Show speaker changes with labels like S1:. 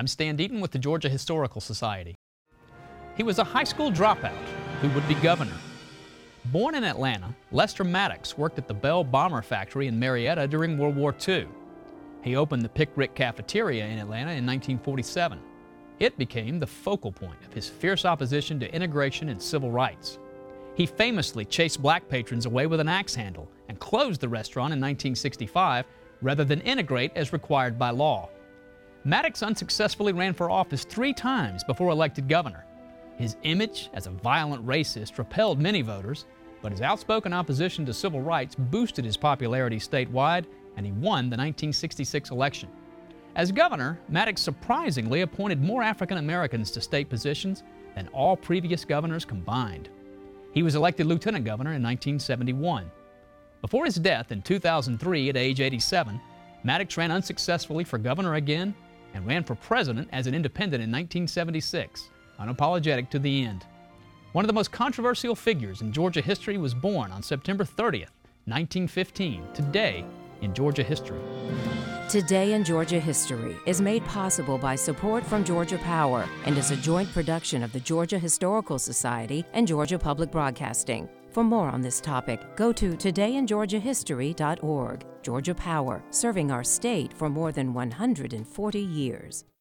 S1: I'm Stan Deaton with the Georgia Historical Society. He was a high school dropout who would be governor. Born in Atlanta, Lester Maddox worked at the Bell Bomber Factory in Marietta during World War II. He opened the Pickrick Cafeteria in Atlanta in 1947. It became the focal point of his fierce opposition to integration and civil rights. He famously chased black patrons away with an axe handle and closed the restaurant in 1965 rather than integrate as required by law. Maddox unsuccessfully ran for office 3 times before elected governor. His image as a violent racist repelled many voters, but his outspoken opposition to civil rights boosted his popularity statewide, and he won the 1966 election. As governor, Maddox surprisingly appointed more African Americans to state positions than all previous governors combined. He was elected lieutenant governor in 1971. Before his death in 2003 at age 87, Maddox ran unsuccessfully for governor again and ran for president as an independent in 1976, unapologetic to the end. One of the most controversial figures in Georgia history was born on September 30th, 1915, today in Georgia history.
S2: Today in Georgia History is made possible by support from Georgia Power and is a joint production of the Georgia Historical Society and Georgia Public Broadcasting. For more on this topic, go to todayingeorgiahistory.org. Georgia Power, serving our state for more than 140 years.